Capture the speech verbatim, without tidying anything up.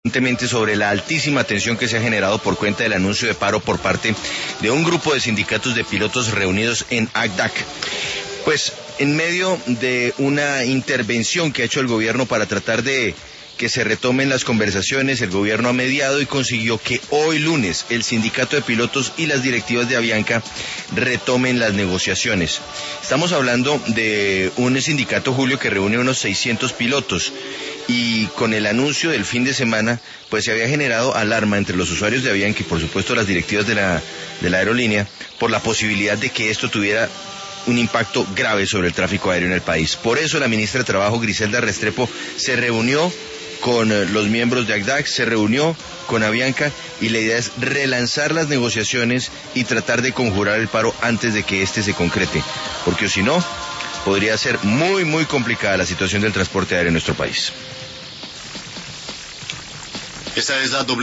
sobre la altísima tensión que se ha generado por cuenta del anuncio de paro por parte de un grupo de sindicatos de pilotos reunidos en A C D A C. Pues en medio de una intervención que ha hecho el gobierno para tratar de que se retomen las conversaciones, el gobierno ha mediado y consiguió que hoy lunes el sindicato de pilotos y las directivas de Avianca retomen las negociaciones. Estamos hablando de un sindicato, Julio, que reúne unos seiscientos pilotos, y con el anuncio del fin de semana pues se había generado alarma entre los usuarios de Avianca y por supuesto las directivas de la, de la aerolínea por la posibilidad de que esto tuviera un impacto grave sobre el tráfico aéreo en el país. Por eso la ministra de Trabajo, Griselda Restrepo, se reunió con los miembros de A C D A C, se reunió con Avianca y la idea es relanzar las negociaciones y tratar de conjurar el paro antes de que este se concrete, porque si no, podría ser muy muy complicada la situación del transporte aéreo en nuestro país. Esta es la doble